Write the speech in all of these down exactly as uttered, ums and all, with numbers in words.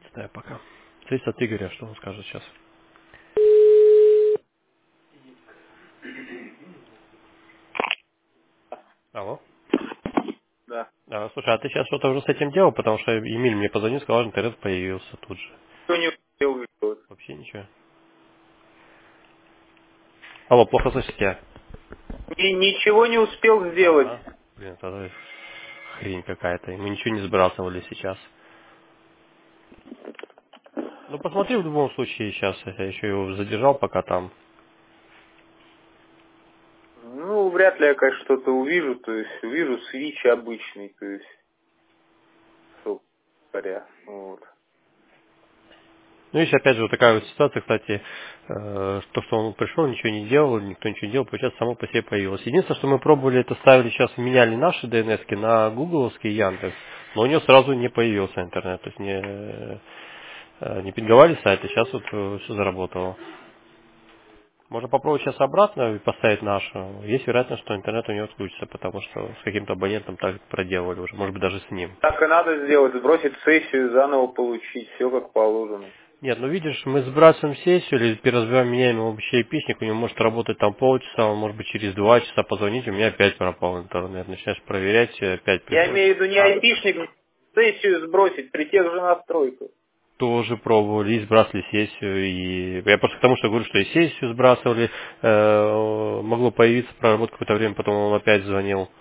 Ставь пока. Зависит от Игоря, что он скажет сейчас. Алло. Да. А, слушай, а ты сейчас что-то уже с этим делал? Потому что Эмиль мне позвонил, сказал, что интернет появился тут же. Что не успел сделать? Вообще ничего. Алло, плохо слышите тебя. Ни- ничего не успел сделать. А, блин, это хрень какая-то. Мы ничего не сбрасывали сейчас. Ну, посмотри в любом случае сейчас. Я еще его задержал пока там. Ну, вряд ли я, конечно, что-то увижу. То есть увижу свич обычный, то есть, собственно говоря. Вот. Ну, есть опять же вот такая вот ситуация, кстати, э, то, что он пришел, ничего не делал, никто ничего не делал, получается, само по себе появилось. Единственное, что мы пробовали, это ставили сейчас, меняли наши ди эн эс-ки на гугловский Яндекс, но у него сразу не появился интернет, то есть не, э, не пинговали сайты, сейчас вот все заработало. Можно попробовать сейчас обратно и поставить нашу. Есть вероятность, что интернет у него отключится, потому что с каким-то абонентом так проделывали уже, может быть, даже с ним. Так и надо сделать, сбросить сессию, заново получить, все как положено. Нет, ну видишь, мы сбрасываем сессию или переразбиваем, меняем его вообще айпишник, у него может работать там полчаса, он может быть через два часа позвонить, у меня опять пропал интернет. Начинаешь проверять, опять Я приходит. имею в виду не А, айпишник, сессию сбросить при тех же настройках. тоже пробовали, и сбрасывали сессию, и я просто к тому, что говорю, что и сессию сбрасывали, э, могло появиться, проработать какое-то время, потом он опять звонил.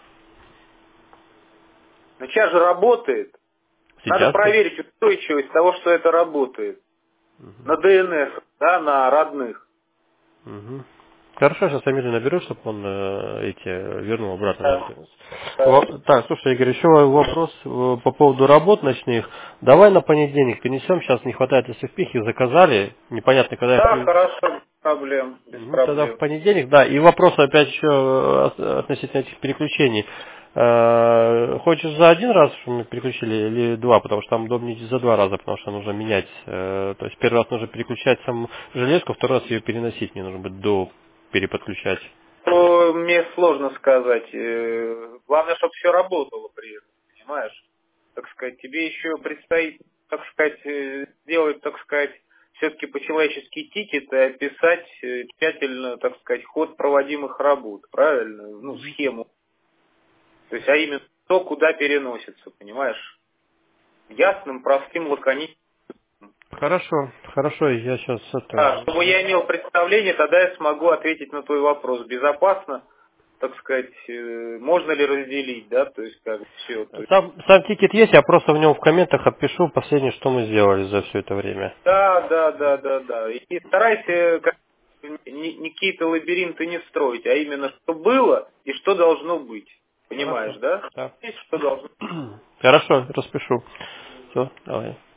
Но сейчас же работает. Надо Сейчас? проверить устойчивость того, что это работает. Мгм. На ди эн эс, да, на родных. Мгм. Хорошо, сейчас Амиру наберу, чтобы он э, эти вернул обратно на Да. интернет. Да. Во- Так, слушай, Игорь, еще вопрос э, по поводу работ ночных. Давай на понедельник перенесем, сейчас не хватает эс эф пи, их заказали, непонятно, когда их Да, при- хорошо, без проблем, без Мгм, тогда в проблем. понедельник, да. И вопрос опять еще э, от- относительно этих переключений. Э, Хочешь за один раз, чтобы мы переключили, или два? Потому что там удобнее за два раза, потому что нужно менять. э, То есть первый раз нужно переключать саму железку, второй раз ее переносить, не нужно быть до переподключать. Ну, мне сложно сказать. Э, Главное, чтобы все работало при этом, понимаешь? Так сказать, тебе еще предстоит, так сказать, э, сделать, так сказать, все-таки по-человечески тикет и описать э, тщательно, так сказать, ход проводимых работ, правильно? Ну, Мгм. схему. То есть, а именно то, куда переносится, понимаешь? Ясным, простым, лаконичным. Хорошо, хорошо, я сейчас А, это... чтобы я имел представление, тогда я смогу ответить на твой вопрос. Безопасно, так сказать, э, можно ли разделить, да, то есть как все. То есть, Сам, сам тикет есть, я просто в нем в комментах отпишу последнее, что мы сделали за все это время. да, да, да, да, да. И старайся как, ни, ни какие-то лабиринты не строить, а именно что было и что должно быть. Понимаешь, Хорошо. да? Да. Есть что должно. Хорошо, распишу. Все, давай.